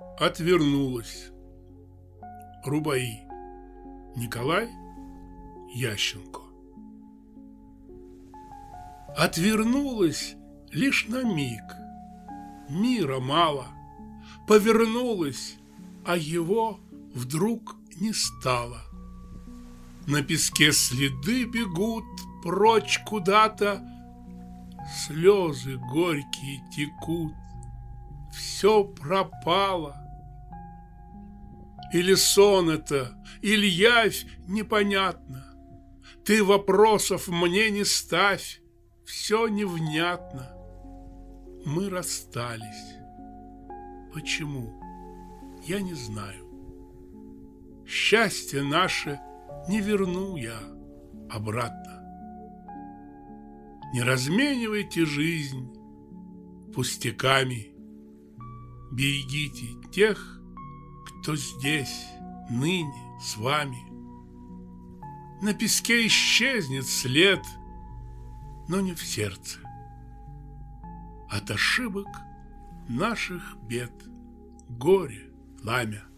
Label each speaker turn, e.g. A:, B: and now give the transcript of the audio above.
A: отвернулась. Рубаи. Николай Ященко. Отвернулась лишь на миг, мира мало, повернулась, а его вдруг не стало. На песке следы бегут прочь куда-то, слезы горькие текут, все пропало. Или сон это, или явь, непонятно. Ты вопросов мне не ставь, все невнятно. Мы расстались. Почему? Я не знаю. Счастье наше не верну я обратно. Не разменивайте жизнь пустяками. Берегите тех, кто здесь, ныне с вами. На песке исчезнет след, но не в сердце. От ошибок наших бед горе, пламя.